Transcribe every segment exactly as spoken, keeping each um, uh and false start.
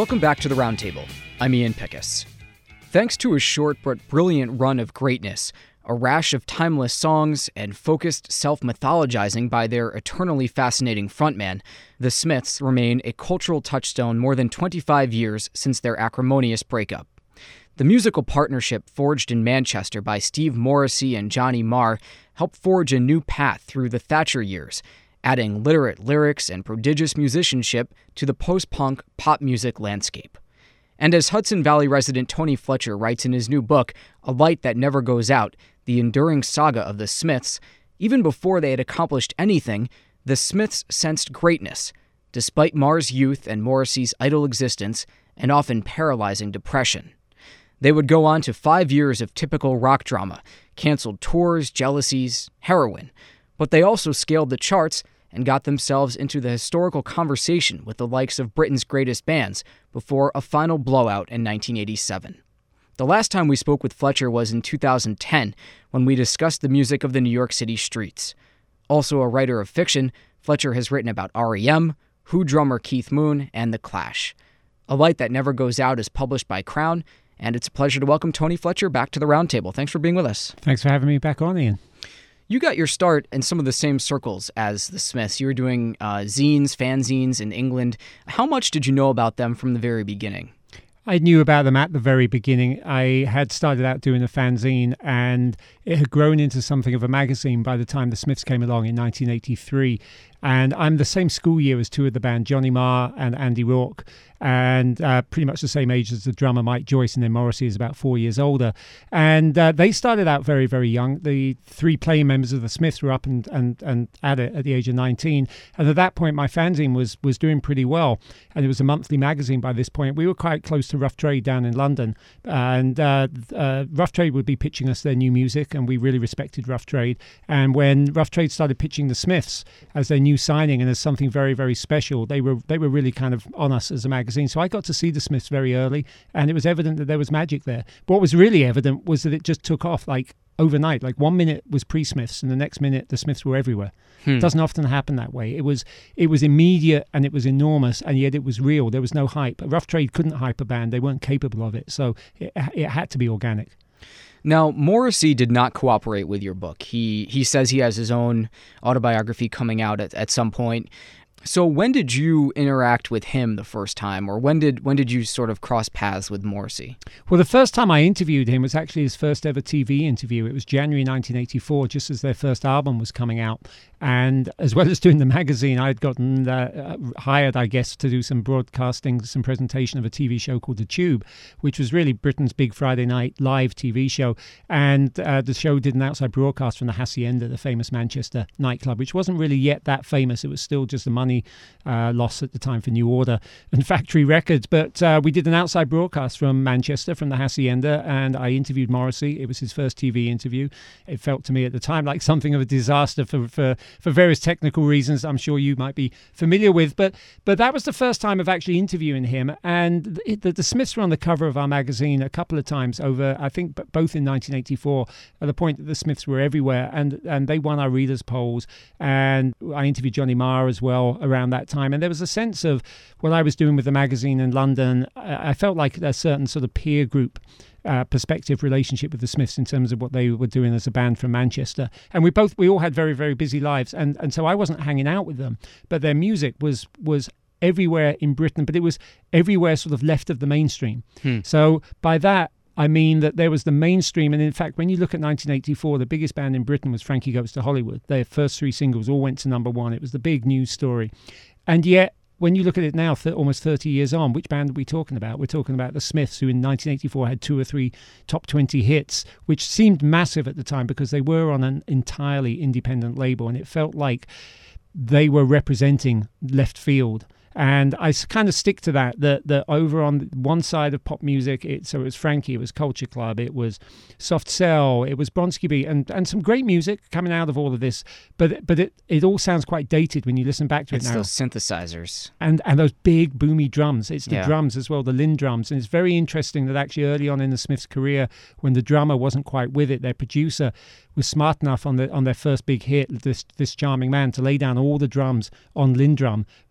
Welcome back to the Roundtable. I'm Ian Pickus. Thanks to a short but brilliant run of greatness, a rash of timeless songs, and focused self-mythologizing by their eternally fascinating frontman, the Smiths remain a cultural touchstone more than twenty-five years since their acrimonious breakup. The musical partnership forged in Manchester by Steve Morrissey and Johnny Marr helped forge a new path through the Thatcher years, adding literate lyrics and prodigious musicianship to the post-punk pop music landscape. And as Hudson Valley resident Tony Fletcher writes in his new book, A Light That Never Goes Out, the enduring saga of the Smiths, even before they had accomplished anything, the Smiths sensed greatness, despite Marr's youth and Morrissey's idle existence and often paralyzing depression. They would go on to five years of typical rock drama, canceled tours, jealousies, heroin, but they also scaled the charts and got themselves into the historical conversation with the likes of Britain's greatest bands before a final blowout in nineteen eighty-seven. The last time we spoke with Fletcher was in two thousand ten, when we discussed the music of the New York City streets. Also a writer of fiction, Fletcher has written about R E M, Who drummer Keith Moon, and The Clash. A Light That Never Goes Out is published by Crown, and it's a pleasure to welcome Tony Fletcher back to the Roundtable. Thanks for being with us. Thanks for having me back on, Ian. You got your start in some of the same circles as the Smiths. You were doing uh, zines, fanzines in England. How much did you know about them from the very beginning? I knew about them at the very beginning. I had started out doing a fanzine, and it had grown into something of a magazine by the time the Smiths came along in nineteen eighty-three. And I'm the same school year as two of the band, Johnny Marr and Andy Rourke, and uh, pretty much the same age as the drummer Mike Joyce, and then Morrissey is about four years older. And uh, they started out very, very young. The three playing members of the Smiths were up and, and, and at it at the age of nineteen. And at that point, my fanzine was was doing pretty well. And it was a monthly magazine by this point. We were quite close to Rough Trade down in London. And uh, uh, Rough Trade would be pitching us their new music, and we really respected Rough Trade. And when Rough Trade started pitching the Smiths as their new signing and as something very, very special, they were they were really kind of on us as a magazine. So I got to see the Smiths very early, and it was evident that there was magic there. But what was really evident was that it just took off like overnight. Like one minute was pre-Smiths, and the next minute the Smiths were everywhere. Hmm. It doesn't often happen that way. It was it was immediate, and it was enormous, and yet it was real. There was no hype. Rough Trade couldn't hype a band. They weren't capable of it. So it, it had to be organic. Now, Morrissey did not cooperate with your book. He he says he has his own autobiography coming out at, at some point. So when did you interact with him the first time, or when did when did you sort of cross paths with Morrissey? Well, the first time I interviewed him was actually his first ever T V interview. It was January nineteen eighty-four, just as their first album was coming out. And as well as doing the magazine, I'd gotten uh, hired, I guess, to do some broadcasting, some presentation of a T V show called The Tube, which was really Britain's big Friday night live T V show. And uh, the show did an outside broadcast from the Hacienda, the famous Manchester nightclub, which wasn't really yet that famous. It was still just a money uh, loss at the time for New Order and Factory Records. But uh, we did an outside broadcast from Manchester, from the Hacienda, and I interviewed Morrissey. It was his first T V interview. It felt to me at the time like something of a disaster for for for various technical reasons I'm sure you might be familiar with. But but that was the first time of actually interviewing him. And the, the, the Smiths were on the cover of our magazine a couple of times over, I think, both in nineteen eighty-four, at the point that the Smiths were everywhere. And, and they won our readers' polls. And I interviewed Johnny Marr as well around that time. And there was a sense of what I was doing with the magazine in London. I felt like a certain sort of peer group Uh, perspective relationship with the Smiths in terms of what they were doing as a band from Manchester. And we both we all had very, very busy lives, and and so I wasn't hanging out with them, but their music was was everywhere in Britain, but it was everywhere sort of left of the mainstream. Hmm. So by that I mean that there was the mainstream, and in fact when you look at nineteen eighty-four, the biggest band in Britain was Frankie Goes to Hollywood. Their first three singles all went to number one. It was the big news story. And yet when you look at it now, th- almost thirty years on, which band are we talking about? We're talking about the Smiths, who in nineteen eighty-four had two or three top twenty hits, which seemed massive at the time because they were on an entirely independent label, and it felt like they were representing left field. And I kind of stick to that, that, that over on one side of pop music, it, so it was Frankie, it was Culture Club, it was Soft Cell, it was Bronski Beat, and, and some great music coming out of all of this. But but it, it all sounds quite dated when you listen back to it's it now. It's those synthesizers. And and those big boomy drums. It's the yeah. drums as well, the Linn drums. And it's very interesting that actually early on in the Smiths' career, when the drummer wasn't quite with it, their producer was smart enough on the on their first big hit, this this charming man, to lay down all the drums on Linn drum.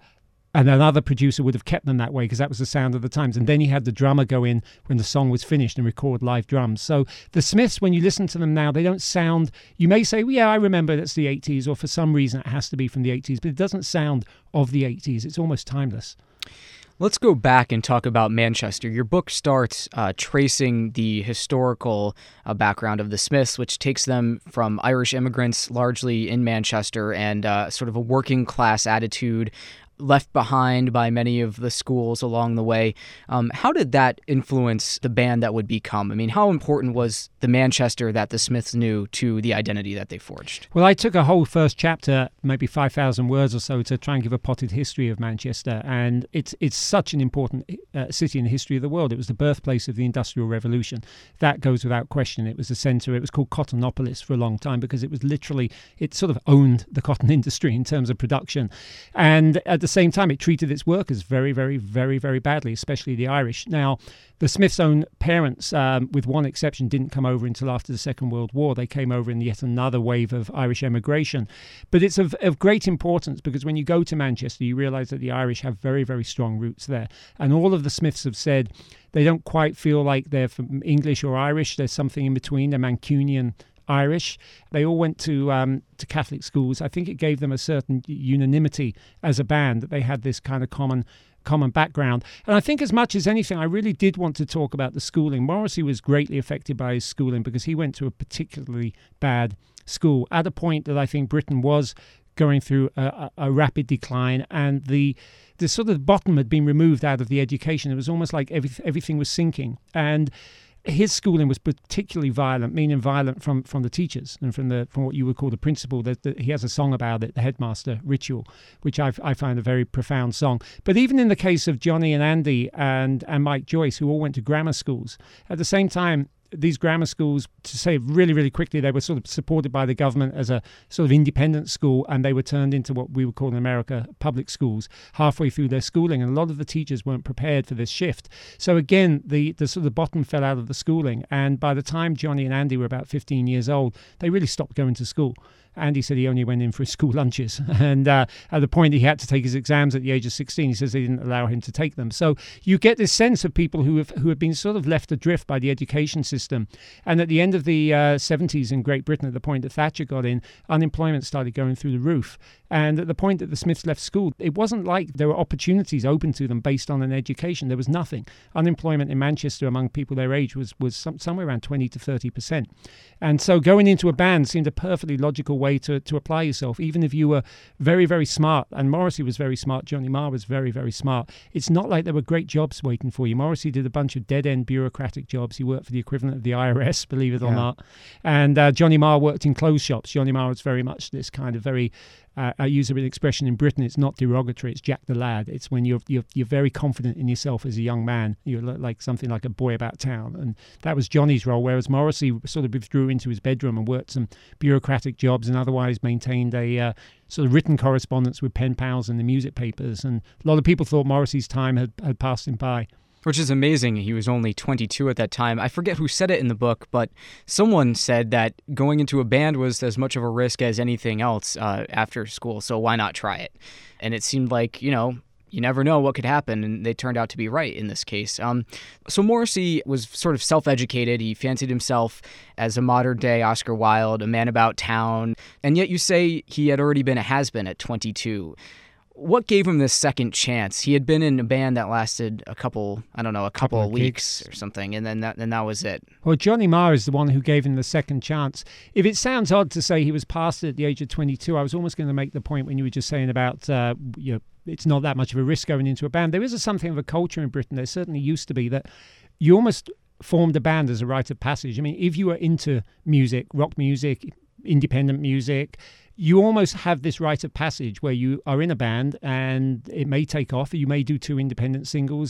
And another producer would have kept them that way because that was the sound of the times. And then he had the drummer go in when the song was finished and record live drums. So the Smiths, when you listen to them now, they don't sound, you may say, well, yeah, I remember that's the eighties, or for some reason it has to be from the eighties, but it doesn't sound of the eighties. It's almost timeless. Let's go back and talk about Manchester. Your book starts uh, tracing the historical uh, background of the Smiths, which takes them from Irish immigrants largely in Manchester and uh, sort of a working class attitude left behind by many of the schools along the way. Um, how did that influence the band that would become? I mean, how important was the Manchester that the Smiths knew to the identity that they forged? Well, I took a whole first chapter, maybe five thousand words or so, to try and give a potted history of Manchester. And it's it's such an important uh, city in the history of the world. It was the birthplace of the Industrial Revolution. That goes without question. It was the center. It was called Cottonopolis for a long time because it was literally, it sort of owned the cotton industry in terms of production. And at the same time, it treated its workers very, very, very, very badly, especially the Irish. Now, the Smiths' own parents, um, with one exception, didn't come over until after the Second World War. They came over in yet another wave of Irish emigration. But it's of, of great importance because when you go to Manchester, you realize that the Irish have very, very strong roots there. And all of the Smiths have said they don't quite feel like they're from English or Irish. There's something in between. They're Mancunian Irish. They all went to um, to Catholic schools. I think it gave them a certain unanimity as a band that they had this kind of common common background. And I think as much as anything, I really did want to talk about the schooling. Morrissey was greatly affected by his schooling because he went to a particularly bad school at a point that I think Britain was going through a, a, a rapid decline, and the the sort of bottom had been removed out of the education. It was almost like every, everything was sinking. And his schooling was particularly violent, meaning violent from, from the teachers and from the from what you would call the principal. That, that he has a song about it, the Headmaster Ritual, which I, I find a very profound song. But even in the case of Johnny and Andy and, and Mike Joyce, who all went to grammar schools, at the same time, these grammar schools, to say really, really quickly, they were sort of supported by the government as a sort of independent school, and they were turned into what we would call in America public schools halfway through their schooling. And a lot of the teachers weren't prepared for this shift. So again, the, the sort of bottom fell out of the schooling. And by the time Johnny and Andy were about fifteen years old, they really stopped going to school. Andy said he only went in for his school lunches. And uh, at the point he had to take his exams at the age of sixteen, he says they didn't allow him to take them. So you get this sense of people who have who have been sort of left adrift by the education system. And at the end of the uh, seventies in Great Britain, at the point that Thatcher got in, unemployment started going through the roof. And at the point that the Smiths left school, it wasn't like there were opportunities open to them based on an education. There was nothing. Unemployment in Manchester among people their age was, was some, somewhere around twenty to thirty percent. And so going into a band seemed a perfectly logical way to, to apply yourself, even if you were very, very smart. And Morrissey was very smart. Johnny Marr was very, very smart. It's not like there were great jobs waiting for you. Morrissey did a bunch of dead-end bureaucratic jobs. He worked for the equivalent of the I R S, believe it or yeah. not. And uh, Johnny Marr worked in clothes shops. Johnny Marr was very much this kind of very... Uh, I use an expression in Britain. It's not derogatory. It's Jack the Lad. It's when you're you're you're very confident in yourself as a young man. You're like something like a boy about town, and that was Johnny's role. Whereas Morrissey sort of withdrew into his bedroom and worked some bureaucratic jobs, and otherwise maintained a uh, sort of written correspondence with pen pals and the music papers. And a lot of people thought Morrissey's time had, had passed him by. Which is amazing. He was only twenty-two at that time. I forget who said it in the book, but someone said that going into a band was as much of a risk as anything else uh, after school, so why not try it? And it seemed like, you know, you never know what could happen, and they turned out to be right in this case. Um, so Morrissey was sort of self-educated. He fancied himself as a modern-day Oscar Wilde, a man about town, and yet you say he had already been a has-been at twenty-two. What gave him this second chance? He had been in a band that lasted a couple, I don't know, a couple, couple of weeks gigs. or something, and then that, and that was it. Well, Johnny Marr is the one who gave him the second chance. If it sounds odd to say he was past it at the age of twenty-two, I was almost going to make the point when you were just saying about, uh, you know, it's not that much of a risk going into a band. There is a, something of a culture in Britain, there certainly used to be, that you almost formed a band as a rite of passage. I mean, if you were into music, rock music, independent music, you almost have this rite of passage where you are in a band and it may take off. You may do two independent singles. Like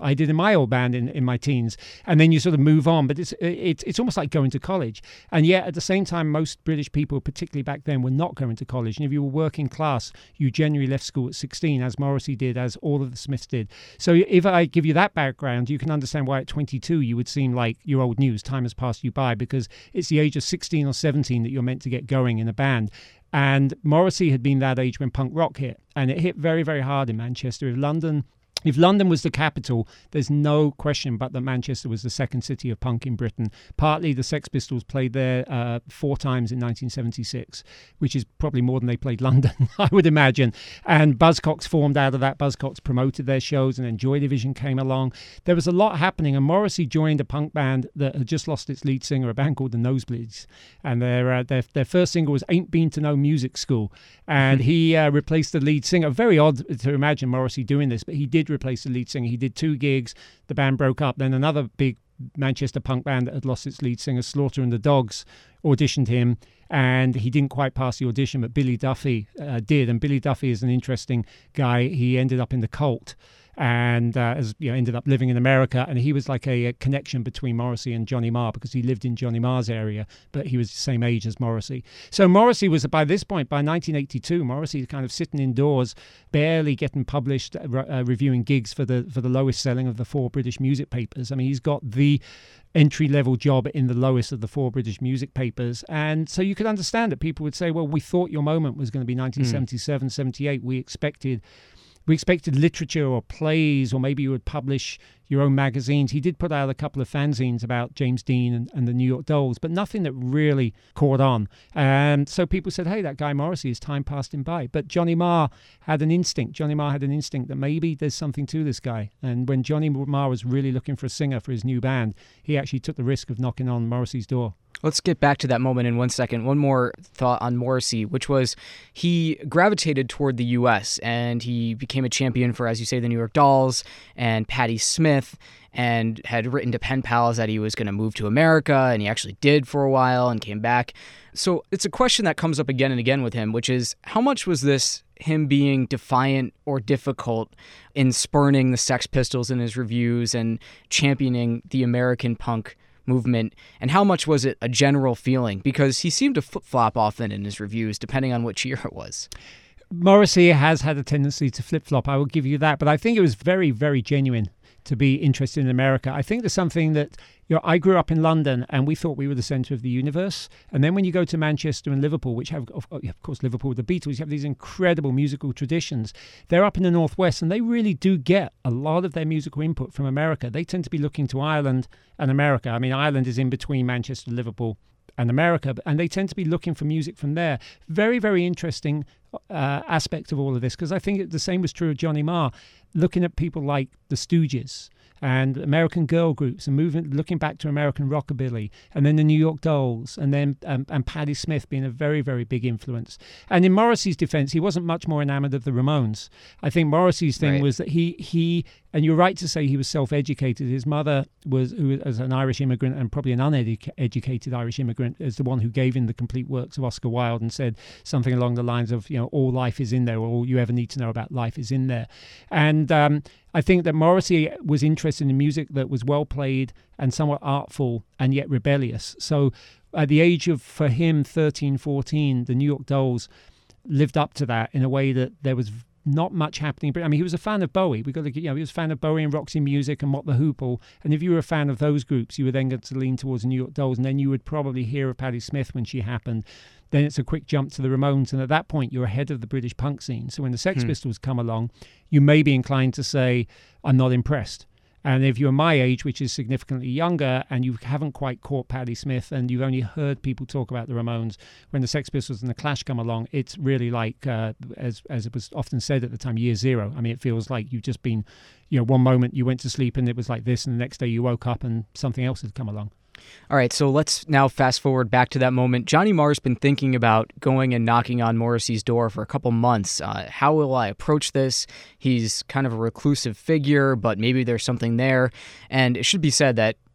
I did in my old band in, in my teens. And then you sort of move on. But it's, it's, it's almost like going to college. And yet at the same time, most British people, particularly back then, were not going to college. And if you were working class, you generally left school at sixteen, as Morrissey did, as all of the Smiths did. So if I give you that background, you can understand why at twenty-two you would seem like you're old news. Time has passed you by, because it's the age of sixteen or seventeen that you're meant to get going in a band. And Morrissey had been that age when punk rock hit, and it hit very, very hard in Manchester. If London If London was the capital, there's no question but that Manchester was the second city of punk in Britain. Partly the Sex Pistols played there uh, four times in nineteen seventy-six, which is probably more than they played London, I would imagine. And Buzzcocks formed out of that. Buzzcocks promoted their shows, and then Joy Division came along. There was a lot happening, and Morrissey joined a punk band that had just lost its lead singer, a band called the Nosebleeds. And their uh, their, their first single was Ain't Been to No Music School. And he uh, replaced the lead singer. Very odd to imagine Morrissey doing this, but he did replace the lead singer. He did two gigs. The band broke up. Then another big Manchester punk band that had lost its lead singer, Slaughter and the Dogs, auditioned him, and he didn't quite pass the audition, but Billy Duffy uh, did. And Billy Duffy is an interesting guy. He ended up in the Cult, and uh, as you know, ended up living in America, and he was like a, a connection between Morrissey and Johnny Marr, because he lived in Johnny Marr's area, but he was the same age as Morrissey. So Morrissey was, by this point, by nineteen eighty-two, Morrissey was kind of sitting indoors, barely getting published, uh, reviewing gigs for the for the lowest selling of the four British music papers. I mean, he's got the entry-level job in the lowest of the four British music papers. And so you could understand that people would say, well, we thought your moment was going to be nineteen seventy-seven, mm. seventy-eight. We expected We expected literature or plays, or maybe you would publish your own magazines. He did put out a couple of fanzines about James Dean and, and the New York Dolls, but nothing that really caught on. And so people said, hey, that guy Morrissey, his time passed him by. But Johnny Marr had an instinct. Johnny Marr had an instinct that maybe there's something to this guy. And when Johnny Marr was really looking for a singer for his new band, he actually took the risk of knocking on Morrissey's door. Let's get back to that moment in one second. One more thought on Morrissey, which was he gravitated toward the U S and he became a champion for, as you say, the New York Dolls and Patti Smith, and had written to pen pals that he was going to move to America, and he actually did for a while and came back. So it's a question that comes up again and again with him, which is, how much was this him being defiant or difficult in spurning the Sex Pistols in his reviews and championing the American punk movement, and how much was it a general feeling? Because he seemed to flip-flop often in his reviews, depending on which year it was. Morrissey has had a tendency to flip-flop, I will give you that, but I think it was very, very genuine to be interested in America. I think there's something that, you know, I grew up in London and we thought we were the center of the universe. And then when you go to Manchester and Liverpool, which have, of, of course, Liverpool with the Beatles, you have these incredible musical traditions. They're up in the Northwest, and they really do get a lot of their musical input from America. They tend to be looking to Ireland and America. I mean, Ireland is in between Manchester, Liverpool, and America, and they tend to be looking for music from there. Very, very interesting uh, aspect of all of this, because I think the same was true of Johnny Marr, looking at people like the Stooges and American girl groups, and moving, looking back to American rockabilly, and then the New York Dolls, and then um, and Patti Smith being a very, very big influence. And in Morrissey's defense, he wasn't much more enamored of the Ramones. I think Morrissey's thing right. was that he he and you're right to say he was self-educated. His mother was, who as an Irish immigrant, and probably an uneducated Irish immigrant, is the one who gave him the complete works of Oscar Wilde and said something along the lines of, you know, all life is in there, or all you ever need to know about life is in there. And um, I think that Morrissey was interested in music that was well played and somewhat artful and yet rebellious. So at the age of, for him, thirteen, fourteen, the New York Dolls lived up to that in a way that there was not much happening. But I mean, he was a fan of Bowie. We got to, you know, he was a fan of Bowie and Roxy Music and Mott the Hoople. And if you were a fan of those groups, you were then going to lean towards the New York Dolls, and then you would probably hear of Patti Smith when she happened. Then it's a quick jump to the Ramones, and at that point, you're ahead of the British punk scene. So when the Sex hmm. Pistols come along, you may be inclined to say, "I'm not impressed." And if you're my age, which is significantly younger, and you haven't quite caught Patti Smith, and you've only heard people talk about the Ramones, when the Sex Pistols and the Clash come along, it's really like, uh, as as it was often said at the time, year zero. I mean, it feels like you've just been, you know, one moment you went to sleep and it was like this, and the next day you woke up and something else had come along. All right, so let's now fast forward back to that moment. Johnny Marr's been thinking about going and knocking on Morrissey's door for a couple months. Uh, how will I approach this? He's kind of a reclusive figure, but maybe there's something there. And it should be said that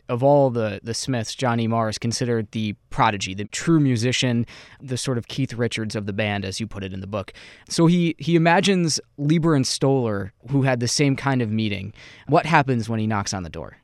of all the, the Smiths, Johnny Marr is considered the prodigy, the true musician, the sort of Keith Richards of the band, as you put it in the book. So he, he imagines Leiber and Stoller, who had the same kind of meeting. What happens when he knocks on the door?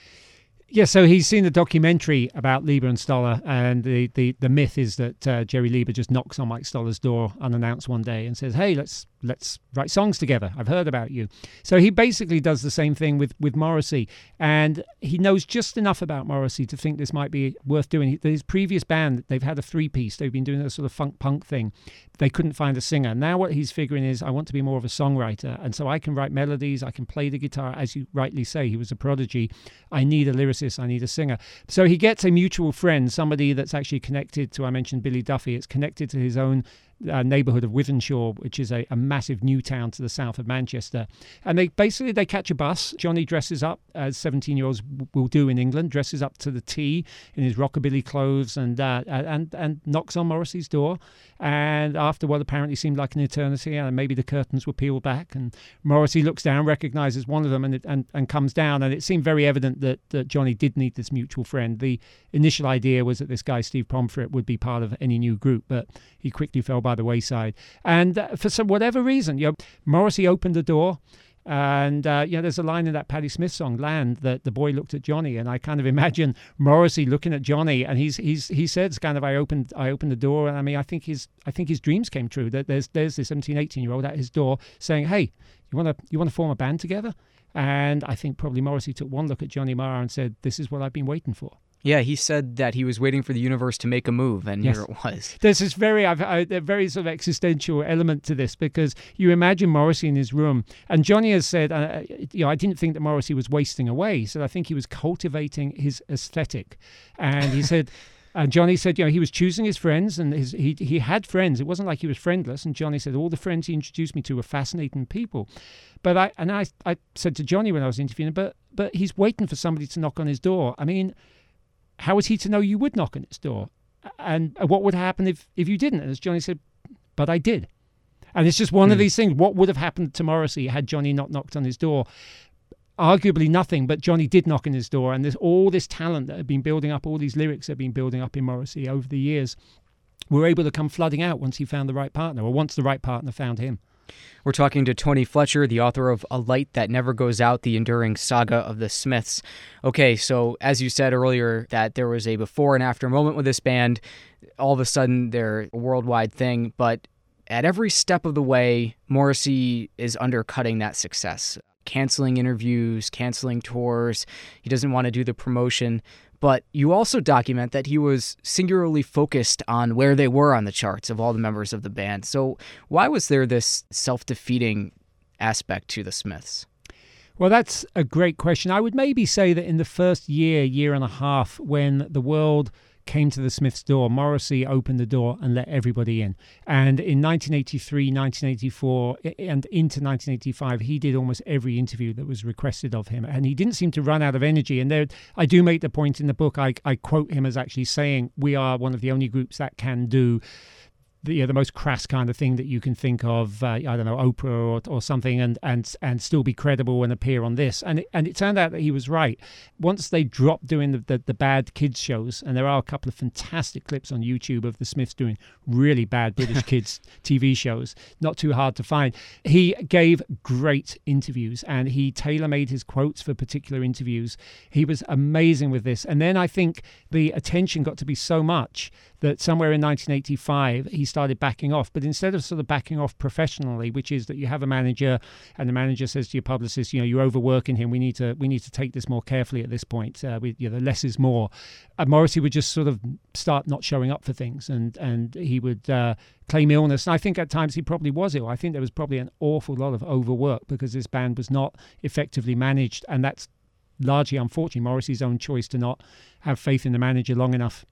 Yeah, so he's seen the documentary about Leiber and Stoller, and the, the, the myth is that uh, Jerry Leiber just knocks on Mike Stoller's door unannounced one day and says, hey, let's let's write songs together. I've heard about you. So he basically does the same thing with, with Morrissey, and he knows just enough about Morrissey to think this might be worth doing. His previous band, they've had a three-piece. They've been doing a sort of funk-punk thing. They couldn't find a singer. Now what he's figuring is, I want to be more of a songwriter, and so I can write melodies, I can play the guitar. As you rightly say, he was a prodigy. I need a lyricist, I need a singer. So he gets a mutual friend, somebody that's actually connected to, I mentioned Billy Duffy, it's connected to his own Uh, neighborhood of Wythenshawe, which is a, a massive new town to the south of Manchester. And they basically they catch a bus. Johnny dresses up, as seventeen-year-olds will do in England, dresses up to the T in his rockabilly clothes and uh, and and knocks on Morrissey's door. And after what apparently seemed like an eternity, and maybe the curtains were peeled back, and Morrissey looks down, recognizes one of them, and and, and comes down. And it seemed very evident that, that Johnny did need this mutual friend. The initial idea was that this guy, Steve Pomfret, would be part of any new group, but he quickly fell by the wayside. And uh, for some whatever reason, you know, Morrissey opened the door. And, uh, you know, there's a line in that Patti Smith song, Land, that the boy looked at Johnny. And I kind of imagine Morrissey looking at Johnny. And he's he's he says kind of, I opened I opened the door. And I mean, I think his I think his dreams came true. That there's there's this seventeen, eighteen year old at his door saying, hey, you want to you want to form a band together? And I think probably Morrissey took one look at Johnny Marr and said, this is what I've been waiting for. Yeah, he said that he was waiting for the universe to make a move, and yes. Here it was. There's this very, I've, I, a very sort of existential element to this, because you imagine Morrissey in his room, and Johnny has said, uh, you know, I didn't think that Morrissey was wasting away. He said, I think he was cultivating his aesthetic, and he said. And Johnny said, you know, he was choosing his friends, and his, he he had friends. It wasn't like he was friendless. And Johnny said, all the friends he introduced me to were fascinating people. But I and I I said to Johnny when I was interviewing him, but but he's waiting for somebody to knock on his door. I mean, how was he to know you would knock on his door? And what would happen if, if you didn't? And as Johnny said, but I did. And it's just one mm. of these things. What would have happened to Morrissey had Johnny not knocked on his door? Arguably nothing, but Johnny did knock on his door, and there's all this talent that had been building up, all these lyrics that had been building up in Morrissey over the years were able to come flooding out once he found the right partner, or once the right partner found him. We're talking to Tony Fletcher, the author of A Light That Never Goes Out, the enduring saga of the Smiths. Okay, so as you said earlier, that there was a before and after moment with this band. All of a sudden, they're a worldwide thing, but at every step of the way, Morrissey is undercutting that success. Canceling interviews, canceling tours. He doesn't want to do the promotion. But you also document that he was singularly focused on where they were on the charts of all the members of the band. So why was there this self-defeating aspect to the Smiths? Well, that's a great question. I would maybe say that in the first year, year and a half, when the world came to the Smiths' door, Morrissey opened the door and let everybody in. And in nineteen eighty-three, nineteen eighty-four, and into nineteen eighty-five, he did almost every interview that was requested of him. And he didn't seem to run out of energy. And there, I do make the point in the book, I, I quote him as actually saying, we are one of the only groups that can do the, you know, the most crass kind of thing that you can think of, uh, I don't know, Oprah or, or something, and, and and still be credible and appear on this. And it, and it turned out that he was right. Once they dropped doing the, the, the bad kids shows, and there are a couple of fantastic clips on YouTube of the Smiths doing really bad British kids T V shows, not too hard to find. He gave great interviews, and he tailor-made his quotes for particular interviews. He was amazing with this. And then I think the attention got to be so much that somewhere in nineteen eighty-five, he started backing off. But instead of sort of backing off professionally, which is that you have a manager and the manager says to your publicist, you know, you're overworking him. We need to we need to take this more carefully at this point. Uh, we, you know, less is more. Uh, Morrissey would just sort of start not showing up for things, and, and he would uh, claim illness. And I think at times he probably was ill. I think there was probably an awful lot of overwork because this band was not effectively managed. And that's largely, unfortunately, Morrissey's own choice to not have faith in the manager long enough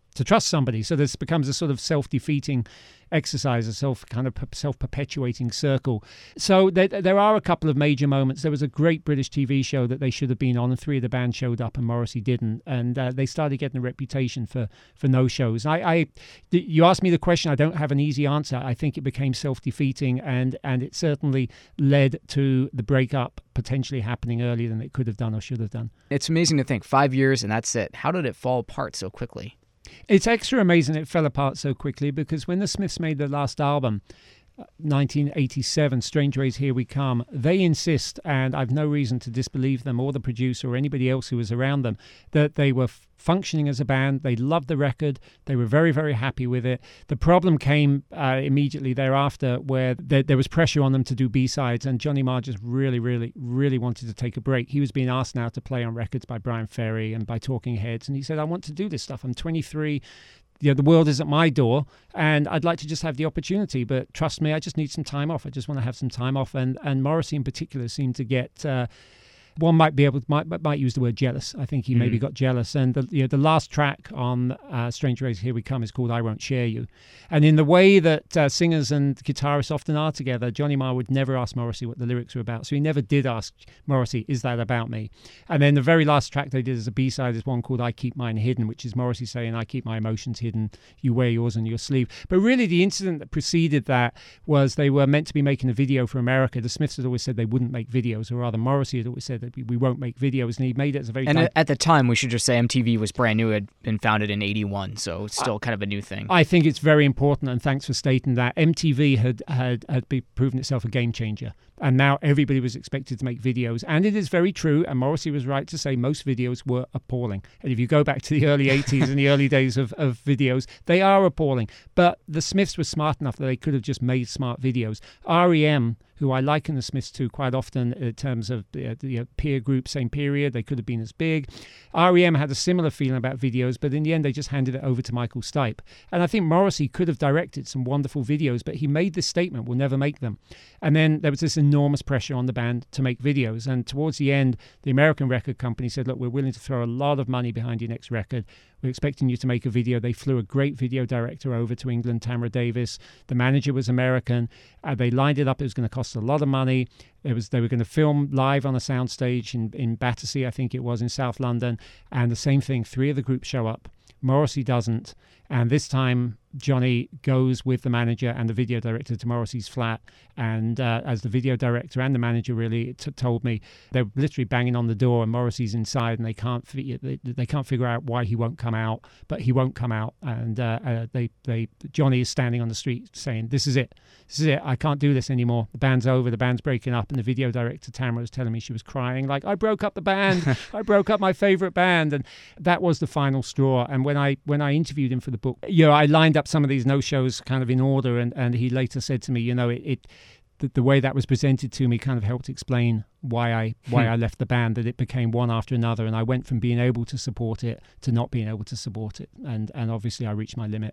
to trust somebody. So this becomes a sort of self-defeating exercise, a self kind of self-perpetuating circle. So there, there are a couple of major moments. There was a great British T V show that they should have been on, and three of the band showed up, and Morrissey didn't, and uh, they started getting a reputation for for no shows. I, I, you asked me the question. I don't have an easy answer. I think it became self-defeating, and and it certainly led to the breakup potentially happening earlier than it could have done or should have done. It's amazing to think five years and that's it. How did it fall apart so quickly? It's extra amazing it fell apart so quickly because when the Smiths made their last album, nineteen eighty-seven, Strange Ways, Here We Come, they insist, and I've no reason to disbelieve them or the producer or anybody else who was around them, that they were f- functioning as a band. They loved the record. They were very, very happy with it. The problem came uh, immediately thereafter where there, there was pressure on them to do B-sides, and Johnny Marr just really, really, really wanted to take a break. He was being asked now to play on records by Brian Ferry and by Talking Heads, and he said, I want to do this stuff. I'm twenty-three. You know, the world is at my door, and I'd like to just have the opportunity. But trust me, I just need some time off. I just want to have some time off. And and Morrissey in particular seemed to get. Uh, one might be able to, might might use the word jealous. I think he mm. maybe got jealous. And the you know, the last track on uh, Strange Ways, Here We Come is called I Won't Share You. And in the way that uh, singers and guitarists often are together, Johnny Marr would never ask Morrissey what the lyrics were about. So he never did ask Morrissey, is that about me? And then the very last track they did as a B-side is one called I Keep Mine Hidden, which is Morrissey saying, I keep my emotions hidden, you wear yours on your sleeve. But really the incident that preceded that was they were meant to be making a video for America. The Smiths had always said they wouldn't make videos, or rather Morrissey had always said that we won't make videos, and he made it as a very... And di- at the time, we should just say M T V was brand new. It had been founded in eighty-one, so it's still I, kind of a new thing. I think it's very important, and thanks for stating that. M T V had, had, had been proven itself a game changer, and now everybody was expected to make videos. And it is very true, and Morrissey was right to say most videos were appalling. And if you go back to the early eighties and the early days of, of videos, they are appalling. But the Smiths were smart enough that they could have just made smart videos. R E M, who I liken the Smiths to quite often in terms of the, the peer group, same period, they could have been as big. R E M had a similar feeling about videos, but in the end they just handed it over to Michael Stipe. And I think Morrissey could have directed some wonderful videos, but he made this statement, we'll never make them. And then there was this enormous pressure on the band to make videos. And towards the end, the American record company said, look, we're willing to throw a lot of money behind your next record. We're expecting you to make a video. They flew a great video director over to England, Tamara Davis. The manager was American. Uh, they lined it up. It was going to cost a lot of money. It was they were going to film live on a soundstage in, in Battersea, I think it was, in South London. And the same thing, three of the groups show up. Morrissey doesn't. And this time, Johnny goes with the manager and the video director to Morrissey's flat. And uh, as the video director and the manager really t- told me, they're literally banging on the door and Morrissey's inside and they can't fi- they, they can't figure out why he won't come out, but he won't come out. And uh, uh, they they Johnny is standing on the street saying, this is it. This is it. I can't do this anymore. The band's over. The band's breaking up. And the video director, Tamara, was telling me she was crying like, I broke up the band. I broke up my favorite band. And that was the final straw. And when I when I interviewed him for the book, you know, I lined up some of these no-shows kind of in order, and, and he later said to me, you know, it, it the, the way that was presented to me kind of helped explain why I why I left the band, that it became one after another, and I went from being able to support it to not being able to support it, and and obviously I reached my limit.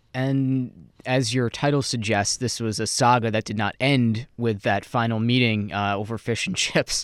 And as your title suggests, this was a saga that did not end with that final meeting uh, over fish and chips.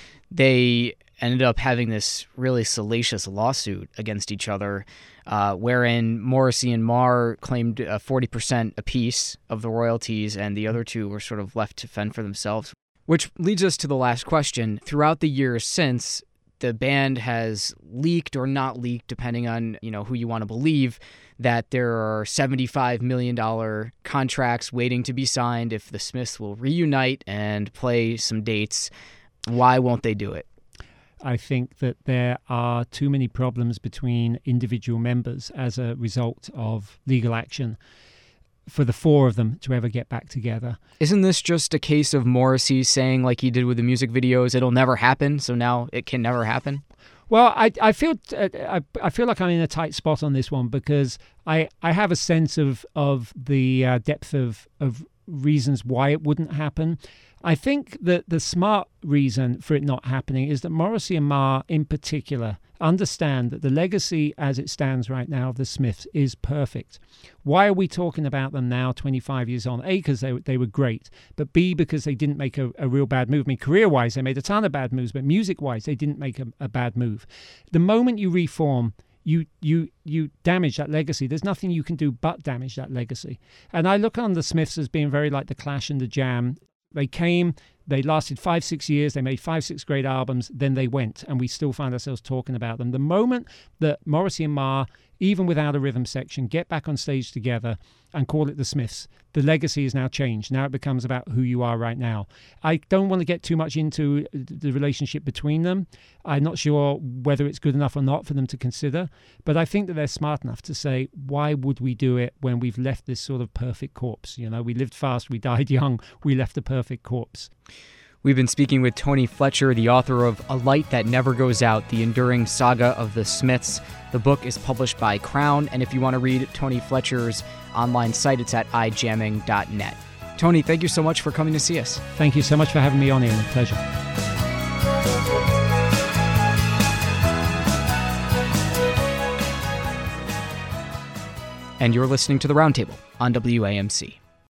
They ended up having this really salacious lawsuit against each other, uh, wherein Morrissey and Marr claimed uh, forty percent apiece of the royalties, and the other two were sort of left to fend for themselves. Which leads us to the last question. Throughout the years since, the band has leaked or not leaked, depending on, you know, who you want to believe, that there are seventy-five million dollars contracts waiting to be signed if the Smiths will reunite and play some dates. Why won't they do it? I think that there are too many problems between individual members as a result of legal action for the four of them to ever get back together. Isn't this just a case of Morrissey saying, like he did with the music videos, it'll never happen, so now it can never happen? Well, I I feel I, I feel like I'm in a tight spot on this one because I, I have a sense of of the uh, depth of of reasons why it wouldn't happen. I think that the smart reason for it not happening is that Morrissey and Marr in particular understand that the legacy as it stands right now of the Smiths is perfect. Why are we talking about them now, twenty-five years on? A, because they, they were great, but B, because they didn't make a, a real bad move. I mean, career-wise, they made a ton of bad moves, but music-wise, they didn't make a, a bad move. The moment you reform, you you you damage that legacy. There's nothing you can do but damage that legacy. And I look on the Smiths as being very like the Clash and the Jam. They came, they lasted five, six years, they made five, six great albums, then they went, and we still find ourselves talking about them. The moment that Morrissey and Marr, even without a rhythm section, get back on stage together and call it the Smiths, the legacy is now changed. Now it becomes about who you are right now. I don't want to get too much into the relationship between them. I'm not sure whether it's good enough or not for them to consider, but I think that they're smart enough to say, why would we do it when we've left this sort of perfect corpse? You know, we lived fast, we died young, we left a perfect corpse. We've been speaking with Tony Fletcher, the author of A Light That Never Goes Out, The Enduring Saga of the Smiths. The book is published by Crown, and if you want to read Tony Fletcher's online site, it's at i jamming dot net. Tony, thank you so much for coming to see us. Thank you so much for having me on, Ian. A pleasure. And you're listening to The Roundtable on W A M C.